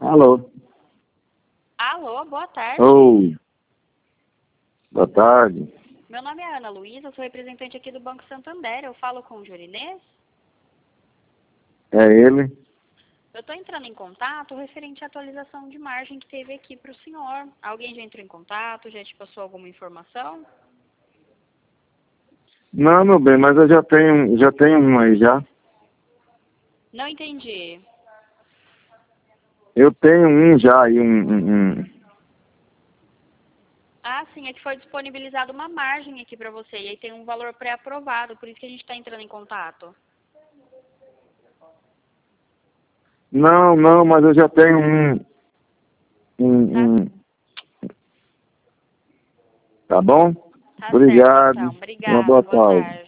Alô? Alô, boa tarde. Oi. Boa tarde. Meu nome é Ana Luísa, sou representante aqui do Banco Santander. Eu falo com o Jorinês. É ele? Eu estou entrando em contato referente à atualização de margem que teve aqui para o senhor. Alguém já entrou em contato? Já te passou alguma informação? Não, meu bem, mas eu já tenho um aí já. Não entendi. Eu tenho um já aí, um. Ah, sim, é que foi disponibilizada uma margem aqui para você e aí tem um valor pré-aprovado, por isso que a gente está entrando em contato. Não, mas eu já tenho um. Tá bom? Tá certo, Obrigado. então. Uma Obrigada, boa boa tarde. tarde.